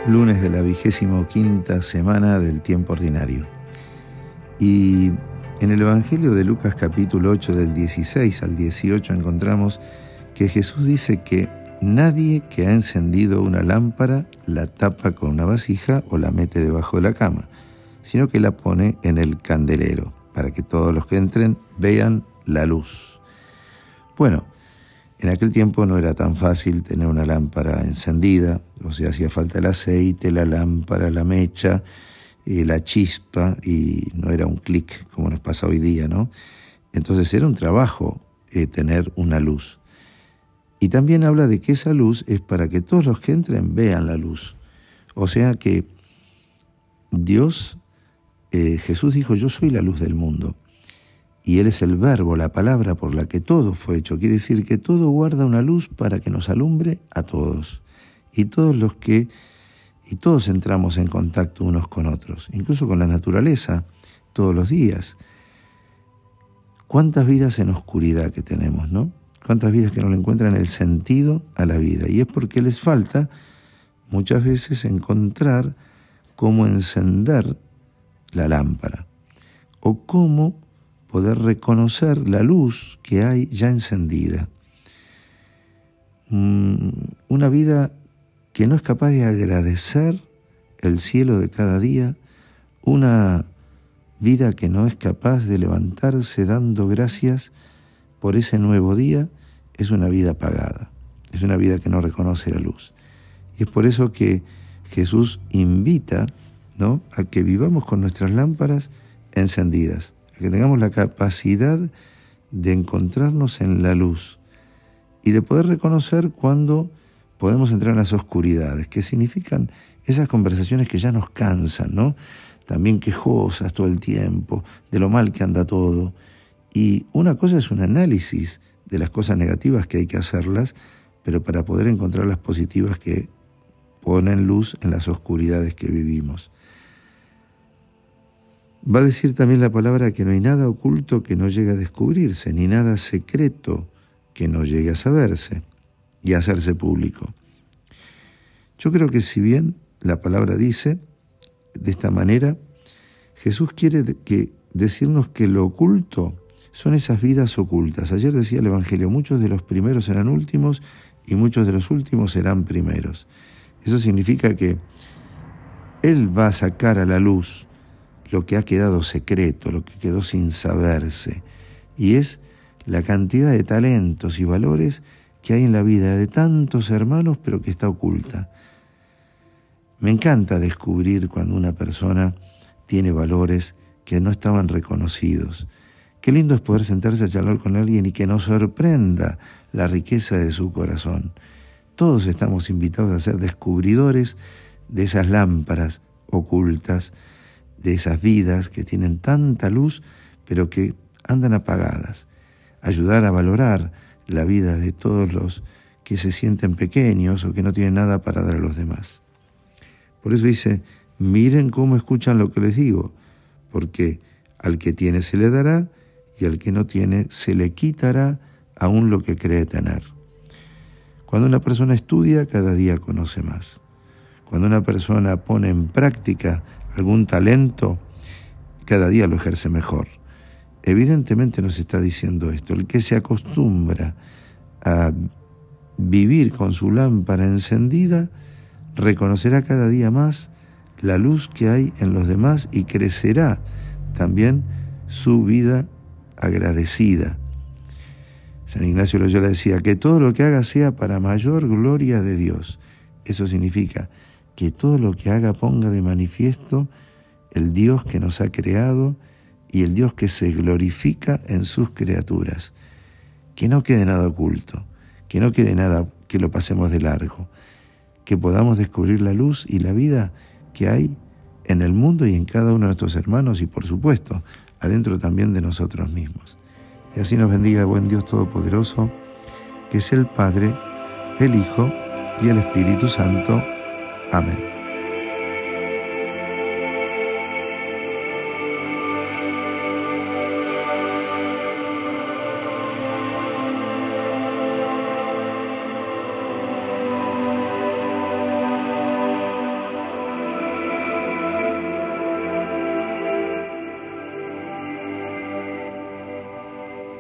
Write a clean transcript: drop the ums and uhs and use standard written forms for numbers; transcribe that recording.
Lunes de la 25ª semana del tiempo ordinario. Y en el Evangelio de Lucas capítulo 8 del 16 al 18 encontramos que Jesús dice que nadie que ha encendido una lámpara la tapa con una vasija o la mete debajo de la cama, sino que la pone en el candelero para que todos los que entren vean la luz. Bueno, en aquel tiempo no era tan fácil tener una lámpara encendida, o sea, hacía falta el aceite, la lámpara, la mecha, la chispa, y no era un clic como nos pasa hoy día, ¿no? Entonces era un trabajo tener una luz. Y también habla de que esa luz es para que todos los que entren vean la luz. O sea que Dios, Jesús dijo, yo soy la luz del mundo. Y Él es el verbo, la palabra por la que todo fue hecho. Quiere decir que todo guarda una luz para que nos alumbre a todos. Y todos entramos en contacto unos con otros, incluso con la naturaleza, todos los días. ¿Cuántas vidas en oscuridad que tenemos, no? ¿Cuántas vidas que no le encuentran el sentido a la vida? Y es porque les falta muchas veces encontrar cómo encender la lámpara o cómo poder reconocer la luz que hay ya encendida. Una vida que no es capaz de agradecer el cielo de cada día, una vida que no es capaz de levantarse dando gracias por ese nuevo día, es una vida apagada, es una vida que no reconoce la luz. Y es por eso que Jesús invita, ¿no?, a que vivamos con nuestras lámparas encendidas, a que tengamos la capacidad de encontrarnos en la luz y de poder reconocer cuando podemos entrar en las oscuridades, que significan esas conversaciones que ya nos cansan, ¿no? También quejosas todo el tiempo, de lo mal que anda todo. Y una cosa es un análisis de las cosas negativas que hay que hacerlas, pero para poder encontrar las positivas que ponen luz en las oscuridades que vivimos. Va a decir también la palabra que no hay nada oculto que no llegue a descubrirse, ni nada secreto que no llegue a saberse y a hacerse público. Yo creo que si bien la palabra dice de esta manera, Jesús quiere decirnos que lo oculto son esas vidas ocultas. Ayer decía el Evangelio, muchos de los primeros serán últimos y muchos de los últimos serán primeros. Eso significa que Él va a sacar a la luz lo que ha quedado secreto, lo que quedó sin saberse, y es la cantidad de talentos y valores que hay en la vida de tantos hermanos, pero que está oculta. Me encanta descubrir cuando una persona tiene valores que no estaban reconocidos. Qué lindo es poder sentarse a charlar con alguien y que nos sorprenda la riqueza de su corazón. Todos estamos invitados a ser descubridores de esas lámparas ocultas, de esas vidas que tienen tanta luz, pero que andan apagadas. Ayudar a valorar la vida de todos los que se sienten pequeños o que no tienen nada para dar a los demás. Por eso dice, miren cómo escuchan lo que les digo, porque al que tiene se le dará y al que no tiene se le quitará aún lo que cree tener. Cuando una persona estudia, cada día conoce más. Cuando una persona pone en práctica algún talento, cada día lo ejerce mejor. Evidentemente nos está diciendo esto, el que se acostumbra a vivir con su lámpara encendida, reconocerá cada día más la luz que hay en los demás y crecerá también su vida agradecida. San Ignacio de Loyola decía que todo lo que haga sea para mayor gloria de Dios. Eso significa que todo lo que haga ponga de manifiesto el Dios que nos ha creado y el Dios que se glorifica en sus criaturas. Que no quede nada oculto, que no quede nada que lo pasemos de largo, que podamos descubrir la luz y la vida que hay en el mundo y en cada uno de nuestros hermanos y, por supuesto, adentro también de nosotros mismos. Y así nos bendiga el buen Dios Todopoderoso, que es el Padre, el Hijo y el Espíritu Santo. Amén.